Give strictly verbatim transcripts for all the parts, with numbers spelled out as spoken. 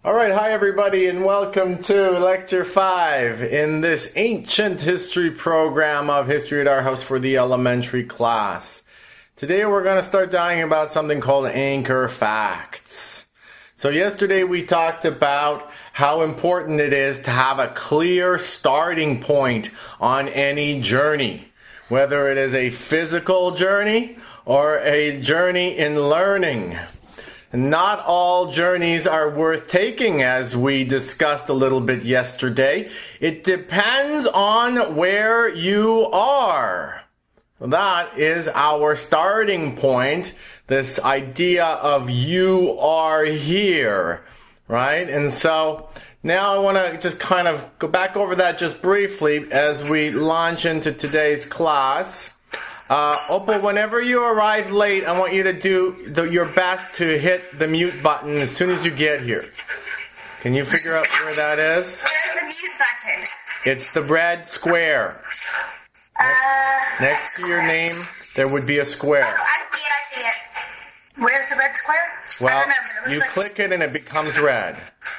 All right, hi everybody, and welcome to Lecture five in this ancient history program of History at Our House for the elementary class. Today we're going to start talking about something called anchor facts. So yesterday we talked about how important it is to have a clear starting point on any journey, whether it is a physical journey or a journey in learning. Not all journeys are worth taking, as we discussed a little bit yesterday. It depends on where you are. That is our starting point, this idea of you are here, right? And so now I want to just kind of go back over that just briefly as we launch into today's class. Uh, Opal, whenever you arrive late, I want you to do the, your best to hit the mute button as soon as you get here. Can you figure out where that is? Where's the mute button? It's the red square. Uh, Next to your name, there would be a square. Oh, I see it, I see it. Where's the red square? I Well, remember. It you looks like... click it and it becomes red.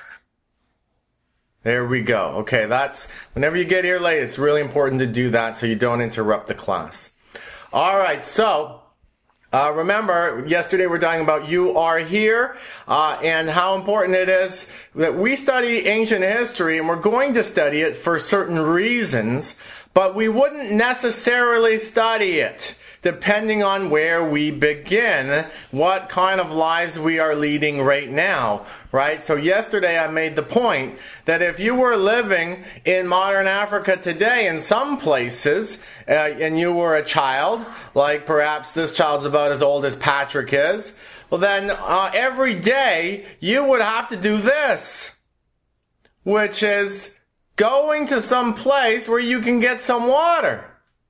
There we go. Okay, that's, whenever you get here late, it's really important to do that so you don't interrupt the class. All right, so uh, remember, yesterday we were talking about you are here uh, and how important it is that we study ancient history, and we're going to study it for certain reasons, but we wouldn't necessarily study it depending on where we begin, what kind of lives we are leading right now, right? So yesterday I made the point that if you were living in modern Africa today in some places, uh, and you were a child, like perhaps this child's about as old as Patrick is, well then uh, every day you would have to do this, which is going to some place where you can get some water,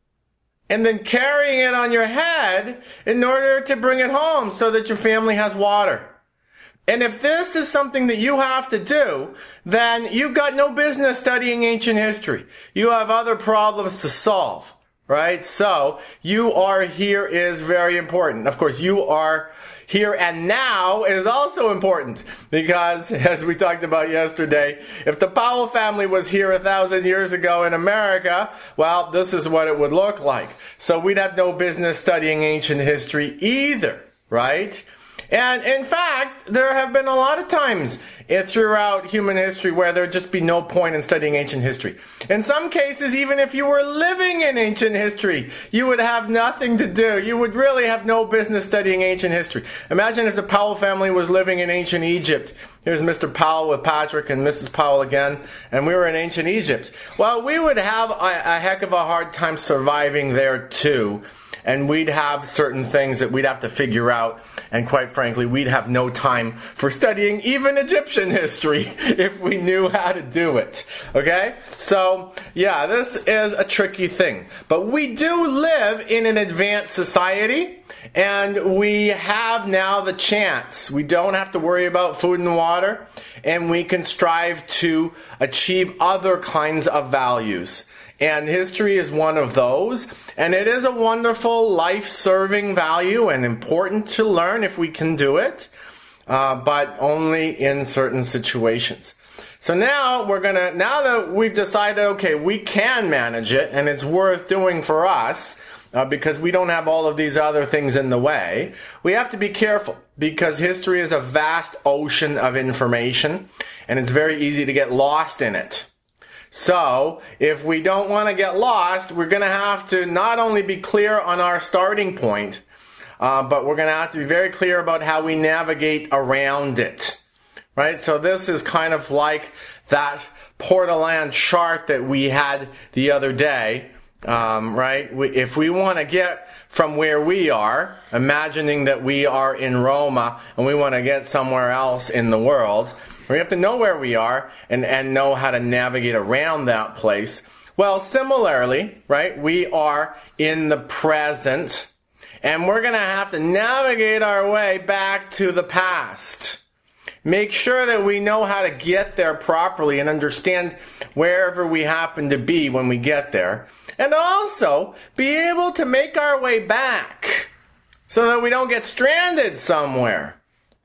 and then carrying it on your head in order to bring it home so that your family has water. And if this is something that you have to do, then you've got no business studying ancient history. You have other problems to solve, right? So, you are here is very important. Of course, you are here and now is also important because, as we talked about yesterday, if the Powell family was here a thousand years ago in America, well, this is what it would look like. So we'd have no business studying ancient history either, right? And in fact, there have been a lot of times throughout human history where there'd just be no point in studying ancient history. In some cases, even if you were living in ancient history, you would have nothing to do. You would really have no business studying ancient history. Imagine if the Powell family was living in ancient Egypt. Here's Mister Powell with Patrick and Missus Powell again, and we were in ancient Egypt. Well, we would have a, a heck of a hard time surviving there too. And we'd have certain things that we'd have to figure out. And quite frankly, we'd have no time for studying even Egyptian history if we knew how to do it. Okay? So, yeah, this is a tricky thing. But we do live in an advanced society, and we have now the chance. We don't have to worry about food and water, and we can strive to achieve other kinds of values. And history is one of those, and it is a wonderful life-serving value and important to learn if we can do it, uh, but only in certain situations. So now we're gonna, now that we've decided, okay, we can manage it and it's worth doing for us, uh, because we don't have all of these other things in the way, we have to be careful because history is a vast ocean of information and it's very easy to get lost in it. So, if we don't want to get lost, we're going to have to not only be clear on our starting point, uh, but we're going to have to be very clear about how we navigate around it. Right? So this is kind of like that Port of Land chart that we had the other day. Um, right? We, if we want to get from where we are, imagining that we are in Roma and we want to get somewhere else in the world, we have to know where we are and, and know how to navigate around that place. Well, similarly, right, we are in the present, and we're going to have to navigate our way back to the past. Make sure that we know how to get there properly and understand wherever we happen to be when we get there. And also, be able to make our way back so that we don't get stranded somewhere.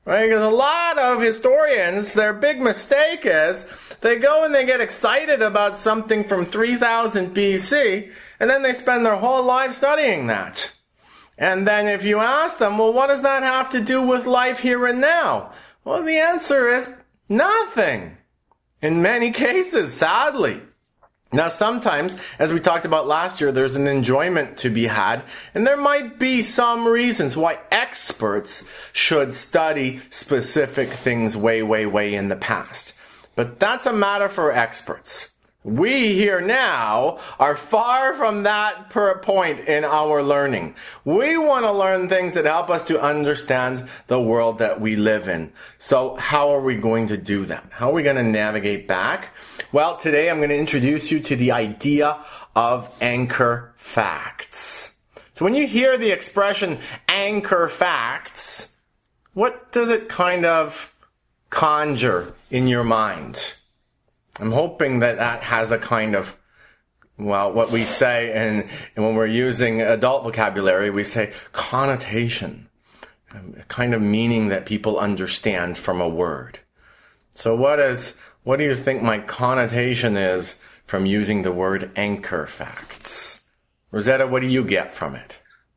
Right? Because a lot of historians, their big mistake is they go and they get excited about something from three thousand B C, and then they spend their whole life studying that. And then if you ask them, well, what does that have to do with life here and now? Well, the answer is nothing. In many cases, sadly. Now, sometimes, as we talked about last year, there's an enjoyment to be had, and there might be some reasons why experts should study specific things way, way, way in the past. But that's a matter for experts. We here now are far from that per point in our learning. We want to learn things that help us to understand the world that we live in. So how are we going to do that? How are we going to navigate back? Well, today I'm going to introduce you to the idea of anchor facts. So when you hear the expression anchor facts, what does it kind of conjure in your mind? I'm hoping that that has a kind of, well, what we say, and, and when we're using adult vocabulary, we say connotation, a kind of meaning that people understand from a word. So what is, what do you think my connotation is from using the word anchor facts? Rosetta, what do you get from it?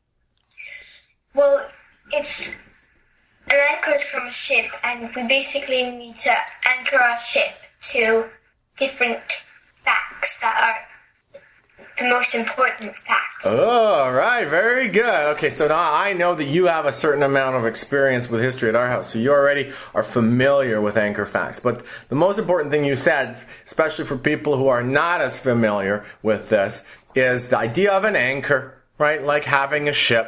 Well, it's an anchor from a ship, and we basically need to anchor our ship to different facts that are the most important facts. Oh, right. Very good. Okay, so now I know that you have a certain amount of experience with history at our house, so you already are familiar with anchor facts. But the most important thing you said, especially for people who are not as familiar with this, is the idea of an anchor, right? Like having a ship.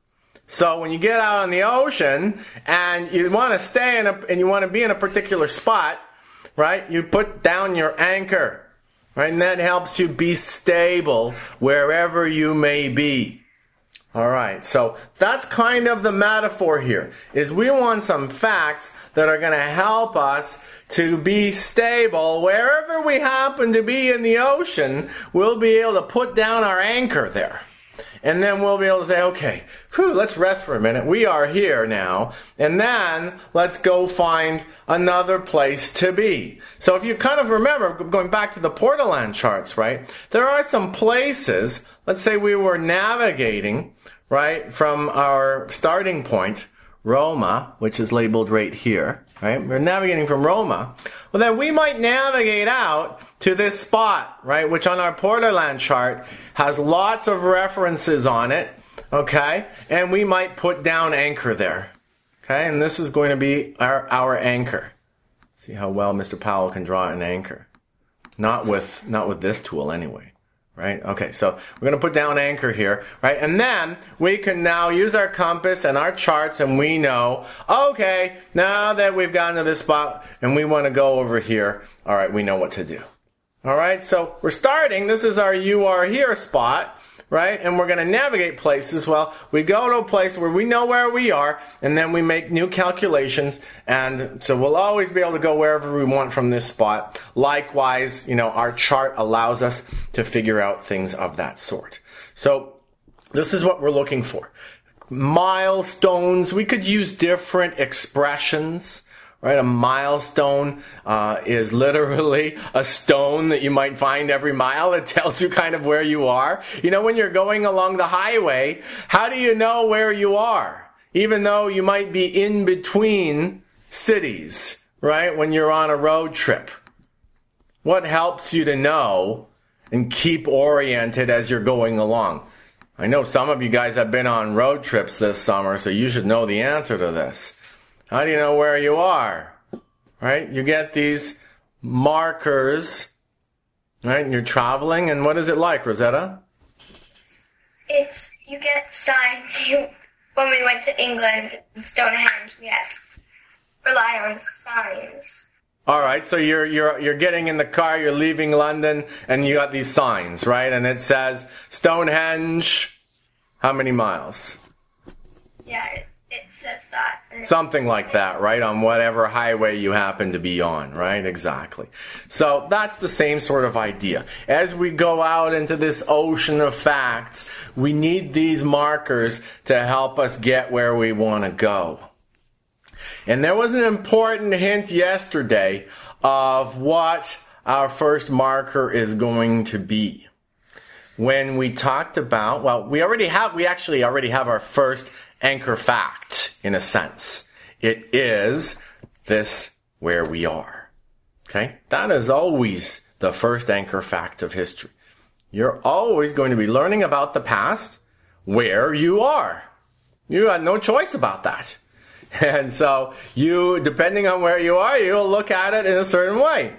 So when you get out on the ocean and you want to stay in a, and you want to be in a particular spot, right? You put down your anchor, right? And that helps you be stable wherever you may be. All right. So that's kind of the metaphor here, is we want some facts that are going to help us to be stable wherever we happen to be in the ocean. We'll be able to put down our anchor there. And then we'll be able to say, okay, whew, let's rest for a minute. We are here now. And then let's go find another place to be. So if you kind of remember, going back to the Portoland charts, right, there are some places, let's say we were navigating, right, from our starting point, Roma, which is labeled right here, right? We're navigating from Roma. Well, then we might navigate out to this spot, right, which on our Portoland chart has lots of references on it, okay? And we might put down anchor there, okay? And this is going to be our, our anchor. See how well Mister Powell can draw an anchor. Not with, not with this tool anyway. Right? Okay, so we're going to put down anchor here, right? And then we can now use our compass and our charts, and we know, okay, now that we've gotten to this spot and we want to go over here, all right, we know what to do. All right, so we're starting. This is our you are here spot, right? And we're going to navigate places. Well, we go to a place where we know where we are, and then we make new calculations, and so we'll always be able to go wherever we want from this spot. Likewise, you know, our chart allows us to figure out things of that sort. So this is what we're looking for. Milestones. We could use different expressions. Right, a milestone uh, is literally a stone that you might find every mile. It tells you kind of where you are. You know, when you're going along the highway, how do you know where you are? Even though you might be in between cities, right, when you're on a road trip. What helps you to know and keep oriented as you're going along? I know some of you guys have been on road trips this summer, so you should know the answer to this. How do you know where you are? Right? You get these markers, right? And you're traveling, and what is it like, Rosetta? It's, you get signs. You, when we went to England and Stonehenge, we had to rely on signs. All right, so you're you're you're getting in the car, you're leaving London, and you got these signs, right? And it says Stonehenge, how many miles? Yeah, it, it says that. Something like that, right? On whatever highway you happen to be on, right? Exactly. So that's the same sort of idea. As we go out into this ocean of facts, we need these markers to help us get where we want to go. And there was an important hint yesterday of what our first marker is going to be. When we talked about, well, we already have, we actually already have our first anchor fact, in a sense. It is this where we are. Okay? That is always the first anchor fact of history. You're always going to be learning about the past, where you are. You have no choice about that. And so you, depending on where you are, you'll look at it in a certain way.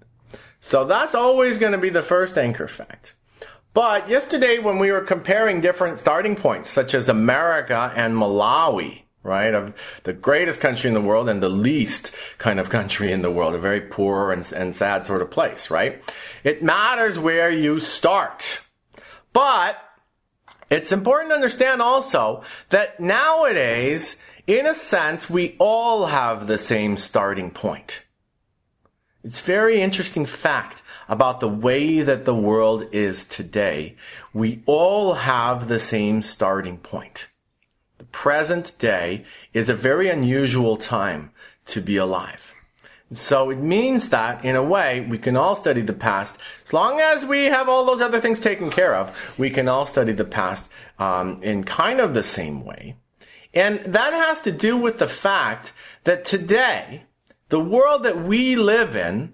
So that's always going to be the first anchor fact. But yesterday when we were comparing different starting points, such as America and Malawi, right, of the greatest country in the world and the least kind of country in the world, a very poor and, and sad sort of place, right? It matters where you start. But it's important to understand also that nowadays, in a sense, we all have the same starting point. It's a very interesting fact about the way that the world is today. We all have the same starting point. The present day is a very unusual time to be alive. So it means that, in a way, we can all study the past. As long as we have all those other things taken care of, we can all study the past um, in kind of the same way. And that has to do with the fact that today, the world that we live in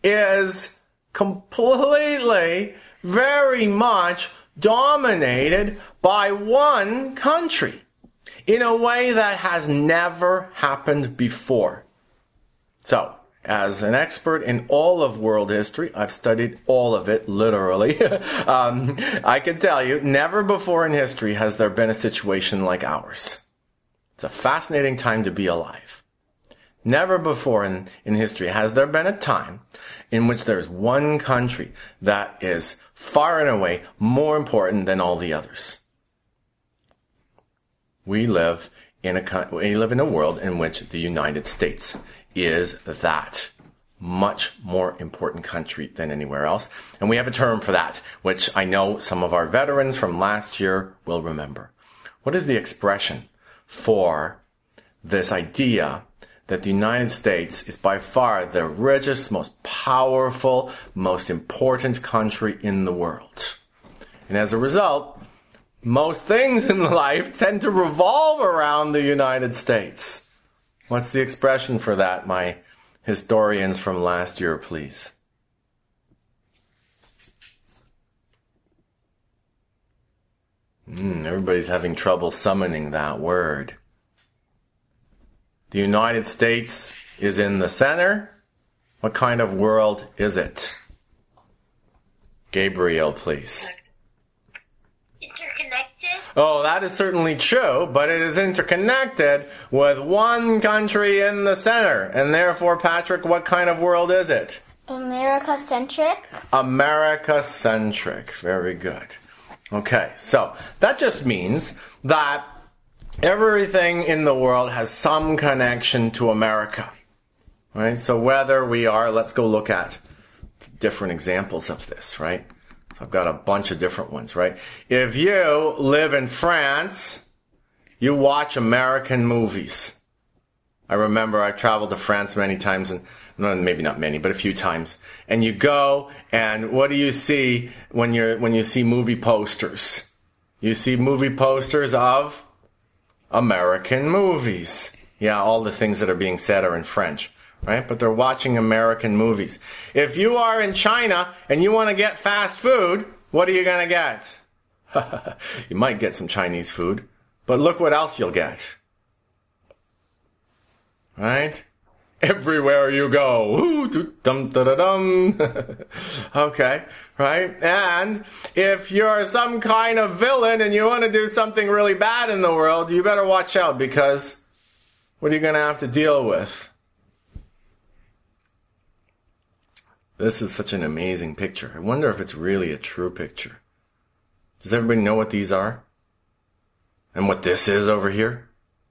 is completely, very much dominated by one country in a way that has never happened before. So, as an expert in all of world history, I've studied all of it, literally. um, I can tell you, never before in history has there been a situation like ours. It's a fascinating time to be alive. Never before in, in history has there been a time in which there's one country that is far and away more important than all the others. We live in a, we live in a world in which the United States is that much more important country than anywhere else. And we have a term for that, which I know some of our veterans from last year will remember. What is the expression for this idea that the United States is by far the richest, most powerful, most important country in the world? And as a result, most things in life tend to revolve around the United States. What's the expression for that, my historians from last year, please? Mm, everybody's having trouble summoning that word. The United States is in the center. What kind of world is it? Gabriel, please. Interconnected? Oh, that is certainly true, but it is interconnected with one country in the center. And therefore, Patrick, what kind of world is it? America-centric. America-centric. Very good. Okay, so that just means that everything in the world has some connection to America. Right? So whether we are, let's go look at different examples of this, right? I've got a bunch of different ones, right? If you live in France, you watch American movies. I remember I traveled to France many times, and maybe not many, but a few times. And you go, and what do you see when you're when you see movie posters? You see movie posters of American movies. Yeah, all the things that are being said are in French. Right? But they're watching American movies. If you are in China and you want to get fast food, what are you going to get? You might get some Chinese food, but look what else you'll get. Right? Everywhere you go. Ooh, dum, da, da, dum. Okay, right? And if you're some kind of villain and you want to do something really bad in the world, you better watch out, because what are you going to have to deal with? This is such an amazing picture. I wonder if it's really a true picture. Does everybody know what these are? And what this is over here?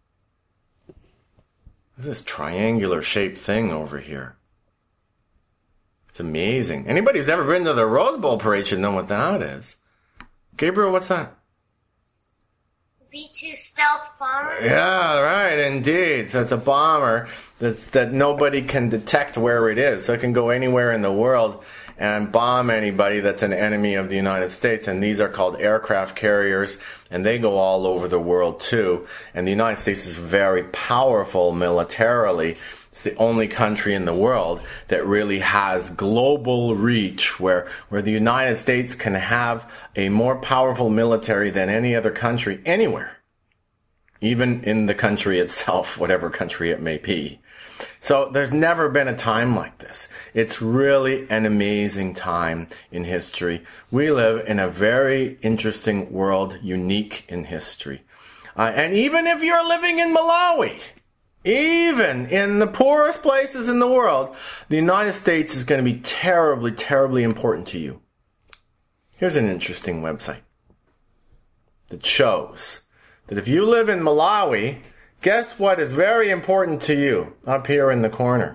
What's this triangular shaped thing over here? It's amazing. Anybody who's ever been to the Rose Bowl parade should know what that is. Gabriel, what's that? B two stealth bomber? Yeah, right, indeed. So it's a bomber that's that nobody can detect where it is. So it can go anywhere in the world and bomb anybody that's an enemy of the United States. And these are called aircraft carriers, and they go all over the world too. And the United States is very powerful militarily. It's the only country in the world that really has global reach, where, where the United States can have a more powerful military than any other country anywhere, even in the country itself, whatever country it may be. So there's never been a time like this. It's really an amazing time in history. We live in a very interesting world, unique in history. Uh, and even if you're living in Malawi, even in the poorest places in the world, the United States is going to be terribly, terribly important to you. Here's an interesting website that shows that if you live in Malawi, guess what is very important to you up here in the corner?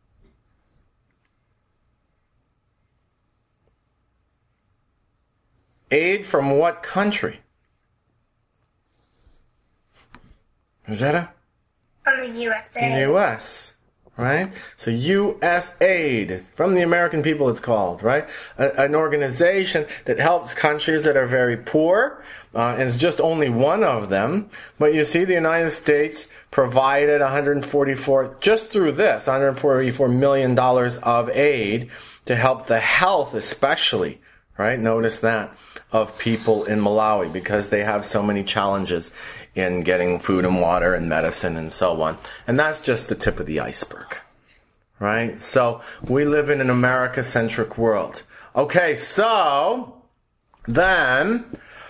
Aid from what country? Rosetta? From the U S A. The U S, right? So U S aid, from the American people it's called, right? A, an organization that helps countries that are very poor, uh, and it's just only one of them. But you see, the United States provided one hundred forty-four, just through this, one hundred forty-four million dollars of aid to help the health especially, right? Notice that, of people in Malawi, because they have so many challenges in getting food and water and medicine and so on. And that's just the tip of the iceberg, right? So we live in an America-centric world. Okay, so then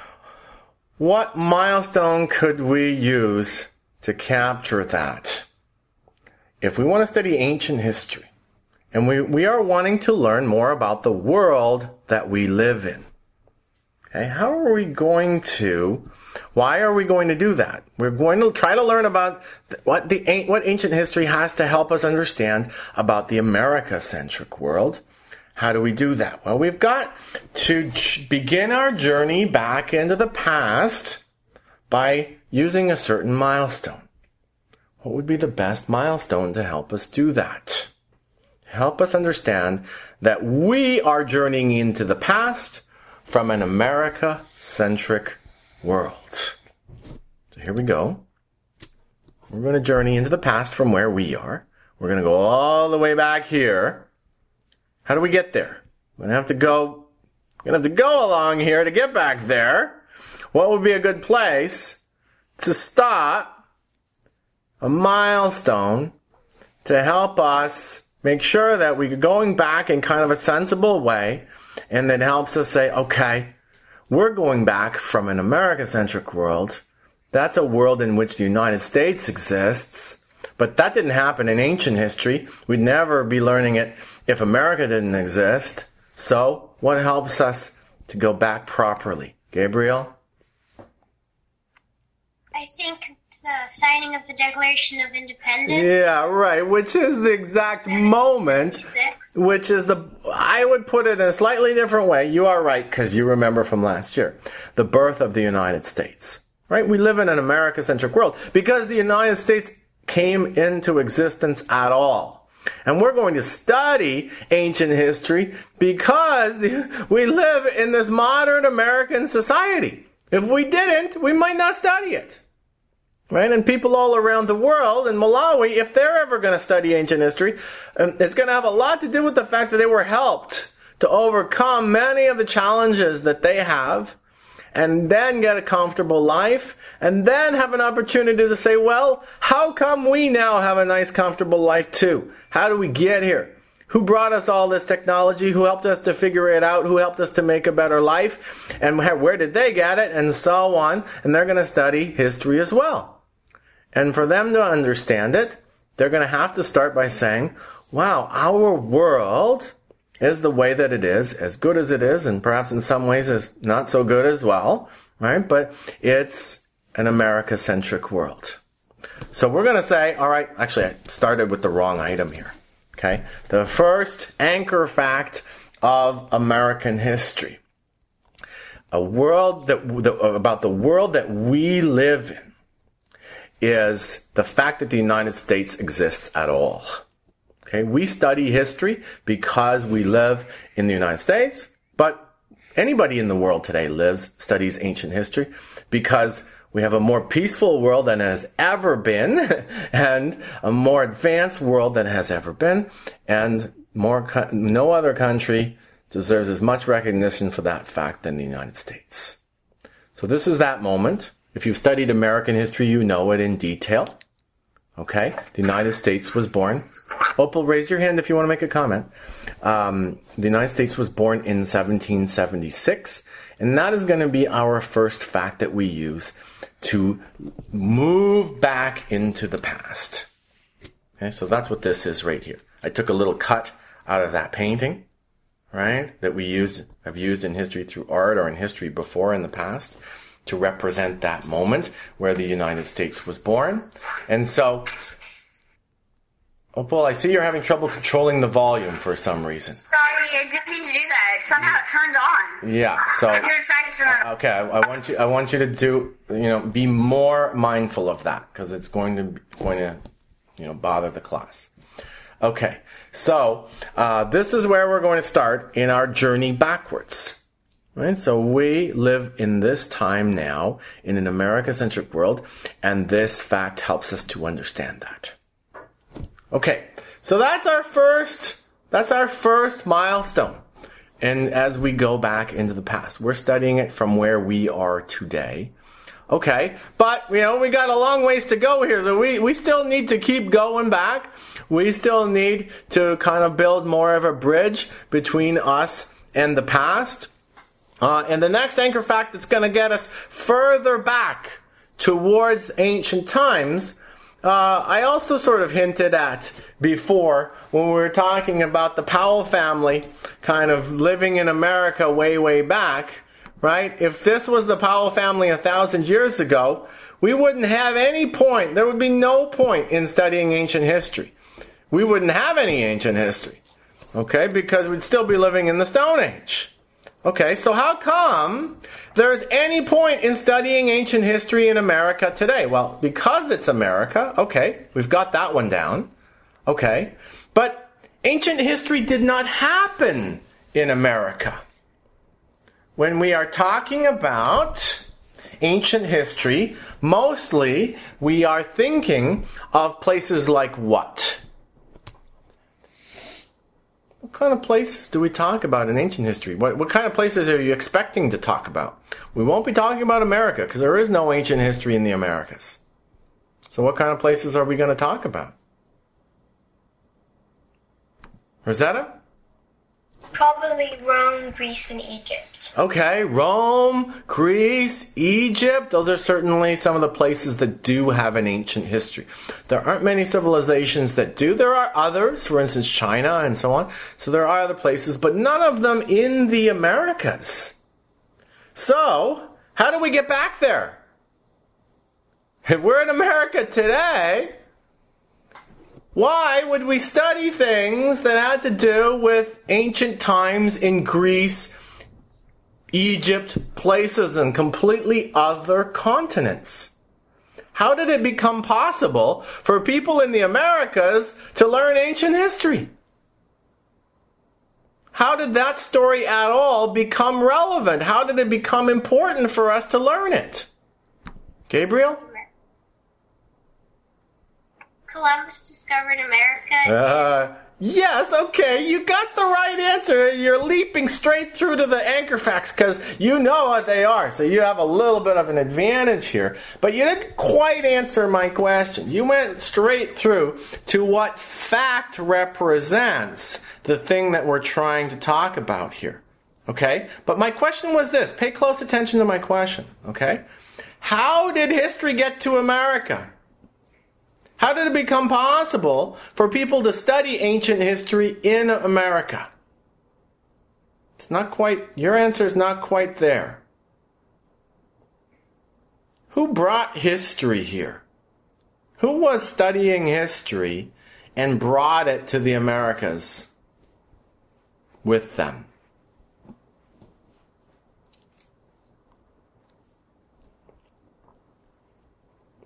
what milestone could we use to capture that? If we want to study ancient history, and we, we are wanting to learn more about the world that we live in, okay, how are we going to, why are we going to do that? We're going to try to learn about what the what ancient history has to help us understand about the America-centric world. How do we do that? Well, we've got to begin our journey back into the past by using a certain milestone. What would be the best milestone to help us do that? Help us understand that we are journeying into the past from an America-centric world. So here we go. We're going to journey into the past from where we are. We're going to go all the way back here. How do we get there? We're going to have to go, we're going to have to go along here to get back there. What would be a good place to stop, a milestone, to help us make sure that we're going back in kind of a sensible way, and that helps us say, okay, we're going back from an America-centric world. That's a world in which the United States exists, but that didn't happen in ancient history. We'd never be learning it if America didn't exist. So what helps us to go back properly? Gabriel? I think the signing of the Declaration of Independence. Yeah, right, which is the exact moment, which is the, I would put it in a slightly different way. You are right, because you remember from last year, the birth of the United States, right? We live in an America-centric world because the United States came into existence at all. And we're going to study ancient history because we live in this modern American society. If we didn't, we might not study it. Right? And people all around the world, in Malawi, if they're ever going to study ancient history, it's going to have a lot to do with the fact that they were helped to overcome many of the challenges that they have, and then get a comfortable life, and then have an opportunity to say, well, how come we now have a nice, comfortable life too? How do we get here? Who brought us all this technology? Who helped us to figure it out? Who helped us to make a better life? And where did they get it? And so on. And they're going to study history as well. And for them to understand it, they're going to have to start by saying, wow, our world is the way that it is, as good as it is, and perhaps in some ways is not so good as well, right? But it's an America-centric world. So we're going to say, all right, actually I started with the wrong item here, okay? The first anchor fact of American history. a world that, the, about the world that we live in is the fact that the United States exists at all. Okay, we study history because we live in the United States, but anybody in the world today lives, studies ancient history because we have a more peaceful world than has ever been and a more advanced world than has ever been, and more no other country deserves as much recognition for that fact than the United States. So this is that moment. If you've studied American history, you know it in detail. Okay? The United States was born. Opal, raise your hand if you want to make a comment. Um, the United States was born in seventeen seventy-six, and that is going to be our first fact that we use to move back into the past. Okay? So that's what this is right here. I took a little cut out of that painting, right? That we use, have used in history through art or in history before in the past, to represent that moment where the United States was born. And so, Opal, I see you're having trouble controlling the volume for some reason. Sorry, I didn't mean to do that. Somehow it turned on. Yeah, so I'm gonna try to turn it on. okay, I, I want you I want you to do, you know, be more mindful of that because it's going to going to, you know, bother the class. Okay. So, uh, this is where we're going to start in our journey backwards. Right? So we live in this time now in an America-centric world, and this fact helps us to understand that. Okay, so that's our first, that's our first milestone. And as we go back into the past, we're studying it from where we are today. Okay, but, you know, we got a long ways to go here, so we, we still need to keep going back. We still need to kind of build more of a bridge between us and the past. Uh, and the next anchor fact that's going to get us further back towards ancient times, uh, I also sort of hinted at before when we were talking about the Powell family kind of living in America way, way back, right? If this was the Powell family a thousand years ago, we wouldn't have any point. There would be no point in studying ancient history. We wouldn't have any ancient history, okay? Because we'd still be living in the Stone Age. Okay, so how come there's any point in studying ancient history in America today? Well, because it's America. Okay, we've got that one down. Okay, but ancient history did not happen in America. When we are talking about ancient history, mostly we are thinking of places like what? What kind of places do we talk about in ancient history? What, what kind of places are you expecting to talk about? We won't be talking about America because there is no ancient history in the Americas. So what kind of places are we going to talk about? Rosetta? Probably Rome, Greece, and Egypt. Okay, Rome, Greece, Egypt. Those are certainly some of the places that do have an ancient history. There aren't many civilizations that do. There are others, for instance, China and so on. So there are other places, but none of them in the Americas. So, how do we get back there? If we're in America today, why would we study things that had to do with ancient times in Greece, Egypt, places in completely other continents? How did it become possible for people in the Americas to learn ancient history? How did that story at all become relevant? How did it become important for us to learn it? Gabriel? Columbus discovered America. Uh, yes, okay, you got the right answer. You're leaping straight through to the anchor facts because you know what they are. So you have a little bit of an advantage here. But you didn't quite answer my question. You went straight through to what fact represents the thing that we're trying to talk about here. Okay? But my question was this. Pay close attention to my question. Okay? How did history get to America? How did it become possible for people to study ancient history in America? It's not quite, your answer is not quite there. Who brought history here? Who was studying history and brought it to the Americas with them?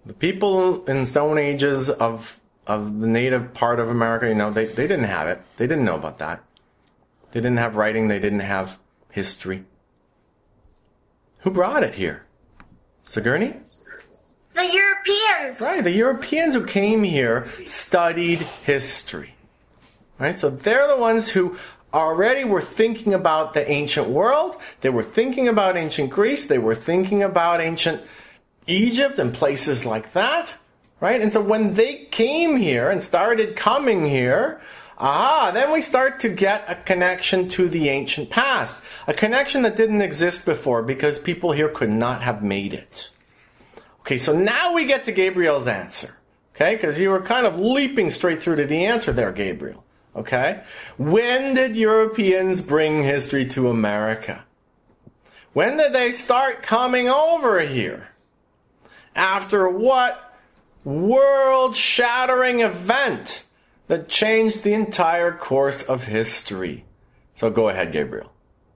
The people in Stone Ages of of the native part of America, you know, they, they didn't have it. They didn't know about that. They didn't have writing. They didn't have history. Who brought it here? Sigourney? The Europeans. Right, the Europeans who came here studied history. Right, so they're the ones who already were thinking about the ancient world. They were thinking about ancient Greece. They were thinking about ancient Egypt and places like that. Right, and so when they came here and started coming here, ah, then we start to get a connection to the ancient past. A connection that didn't exist before because people here could not have made it. Okay, so now we get to Gabriel's answer. Okay, because you were kind of leaping straight through to the answer there, Gabriel. Okay, when did Europeans bring history to America? When did they start coming over here? After what world-shattering event that changed the entire course of history? So go ahead, Gabriel.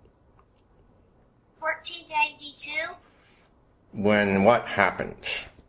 fourteen ninety-two. When what happened?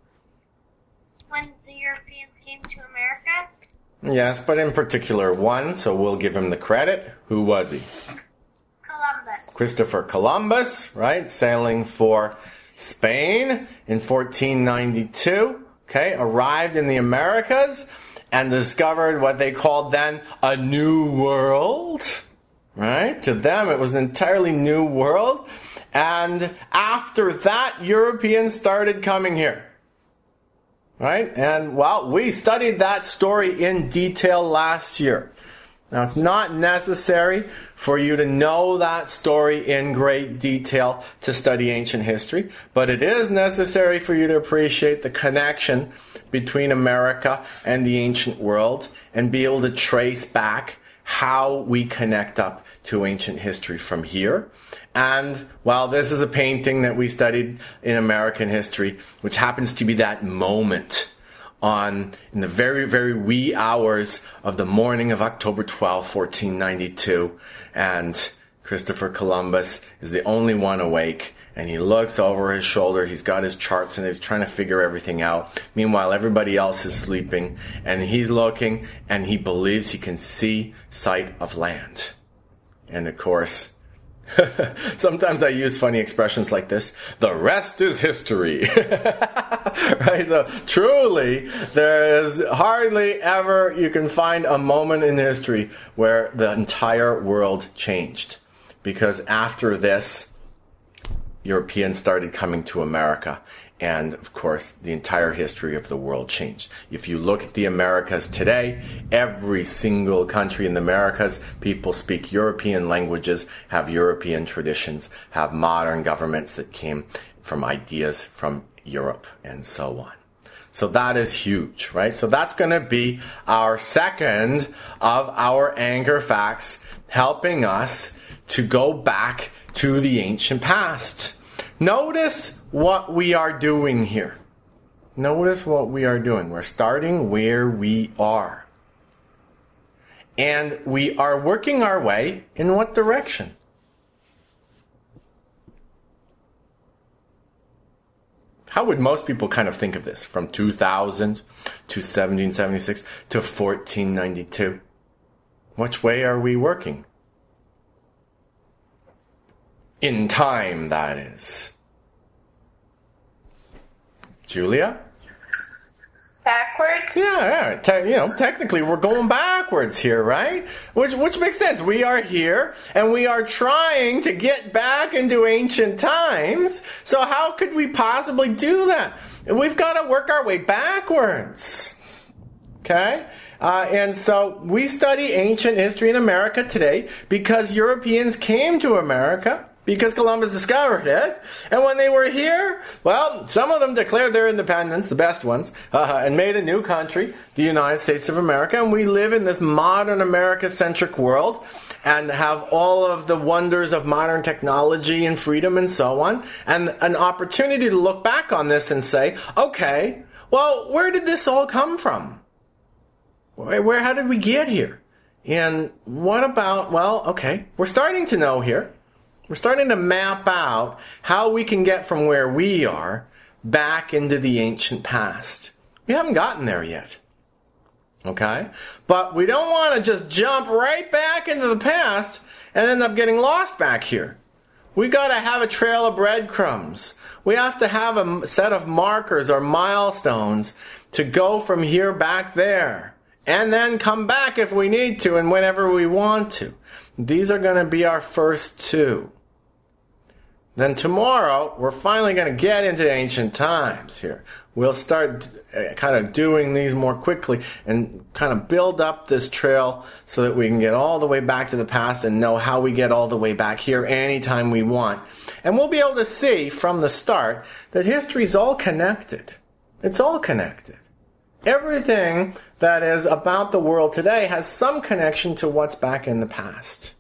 When the Europeans came to America. Yes, but in particular one, so we'll give him the credit. Who was he? Columbus. Christopher Columbus, right? Sailing for Spain in fourteen ninety-two. Okay, arrived in the Americas and discovered what they called then a new world. Right? To them, it was an entirely new world. And after that, Europeans started coming here. Right? And, well, we studied that story in detail last year. Now, it's not necessary for you to know that story in great detail to study ancient history, but it is necessary for you to appreciate the connection between America and the ancient world and be able to trace back how we connect up to ancient history from here. And, well, this is a painting that we studied in American history, which happens to be that moment on in the very, very wee hours of the morning of October twelfth, fourteen ninety-two. And Christopher Columbus is the only one awake. And he looks over his shoulder. He's got his charts and he's trying to figure everything out. Meanwhile, everybody else is sleeping. And he's looking and he believes he can see sight of land. And of course, sometimes I use funny expressions like this. The rest is history. Right? So truly, there is hardly ever you can find a moment in history where the entire world changed. Because after this, Europeans started coming to America. And, of course, the entire history of the world changed. If you look at the Americas today, every single country in the Americas, people speak European languages, have European traditions, have modern governments that came from ideas from Europe, and so on. So that is huge, right? So that's going to be our second of our anchor facts, helping us to go back to the ancient past. Notice what we are doing here. Notice what we are doing. We're starting where we are. And we are working our way in what direction? How would most people kind of think of this? From two thousand to seventeen seventy-six to fourteen ninety-two. Which way are we working? In time, that is. Julia? Backwards? Yeah, yeah. Te- you know, technically we're going backwards here, right? Which which makes sense. We are here and we are trying to get back into ancient times. So how could we possibly do that? We've got to work our way backwards. Okay? Uh, and so we study ancient history in America today because Europeans came to America. Because Columbus discovered it. And when they were here, well, some of them declared their independence, the best ones, uh, and made a new country, the United States of America. And we live in this modern America-centric world and have all of the wonders of modern technology and freedom and so on. And an opportunity to look back on this and say, okay, well, where did this all come from? Where, where how did we get here? And what about, well, okay, we're starting to know here. We're starting to map out how we can get from where we are back into the ancient past. We haven't gotten there yet. Okay? But we don't want to just jump right back into the past and end up getting lost back here. We got to have a trail of breadcrumbs. We have to have a set of markers or milestones to go from here back there. And then come back if we need to and whenever we want to. These are going to be our first two. Then tomorrow, we're finally going to get into ancient times here. We'll start kind of doing these more quickly and kind of build up this trail so that we can get all the way back to the past and know how we get all the way back here anytime we want. And we'll be able to see from the start that history's all connected. It's all connected. Everything that is about the world today has some connection to what's back in the past.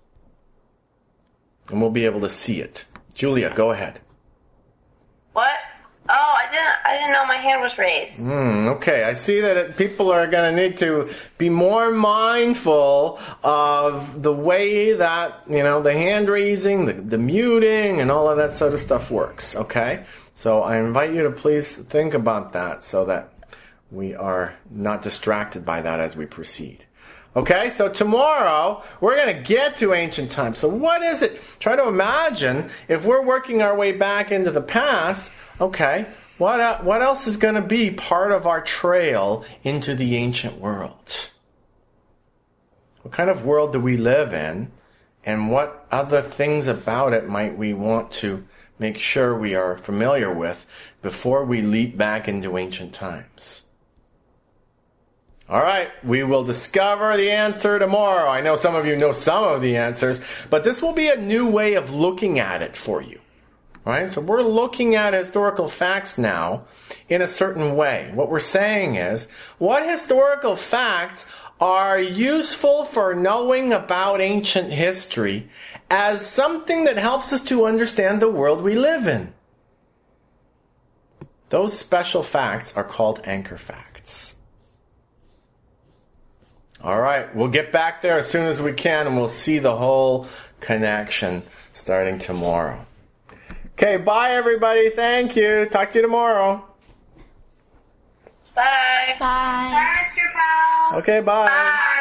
And we'll be able to see it. Julia, go ahead. What? Oh, I didn't I didn't know my hand was raised. Mm, okay, I see that it, people are going to need to be more mindful of the way that, you know, the hand raising, the, the muting, and all of that sort of stuff works, okay? So I invite you to please think about that so that we are not distracted by that as we proceed. Okay, so tomorrow we're going to get to ancient times. So what is it? Try to imagine if we're working our way back into the past. Okay, what uh, what else is going to be part of our trail into the ancient world? What kind of world do we live in? And what other things about it might we want to make sure we are familiar with before we leap back into ancient times? All right, we will discover the answer tomorrow. I know some of you know some of the answers, but this will be a new way of looking at it for you. All right, so we're looking at historical facts now in a certain way. What we're saying is, what historical facts are useful for knowing about ancient history as something that helps us to understand the world we live in? Those special facts are called anchor facts. All right, we'll get back there as soon as we can, and we'll see the whole connection starting tomorrow. Okay, bye, everybody. Thank you. Talk to you tomorrow. Bye. Bye. Bye, Mister Powell. Okay, bye. Bye.